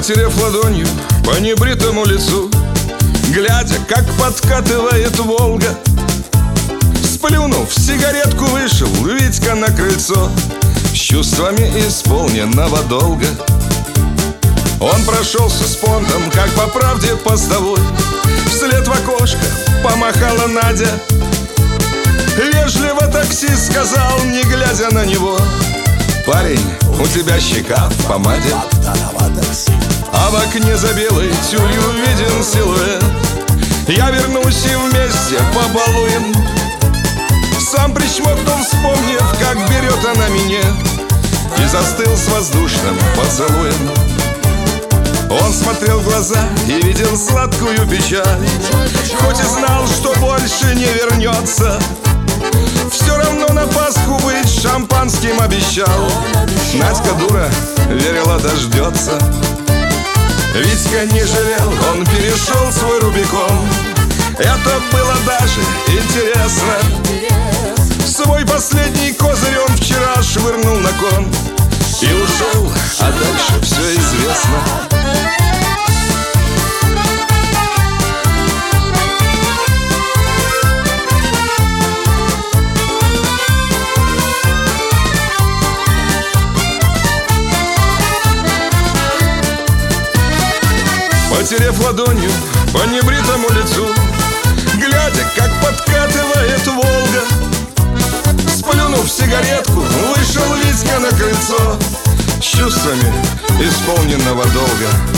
Потерев ладонью по небритому лицу, глядя, как подкатывает Волга, сплюнув, сигаретку вышел Витька на крыльцо с чувствами исполненного долга. Он прошелся с понтом, как по правде постовой. Вслед в окошко помахала Надя. Вежливо таксист сказал, не глядя на него: парень, у тебя щека в помаде. А в окне за белой тюлью виден силуэт. Я вернусь и вместе побалуем. Сам причмокнул, вспомнив, как берет она меня, и застыл с воздушным поцелуем. Он смотрел в глаза и видел сладкую печаль. Хоть и знал, что больше не вернется, все равно на Пасху быть шампанским обещал. Надька дура, верила, дождется. Витька не жалел, он перешел свой Рубикон. Это было даже интересно. Свой последний козырь он вчера швырнул на кон и ушел, а дальше все известно. Потерев ладонью по небритому лицу, глядя, как подкатывает Волга, сплюнув сигаретку, вышел Витька на крыльцо с чувствами исполненного долга.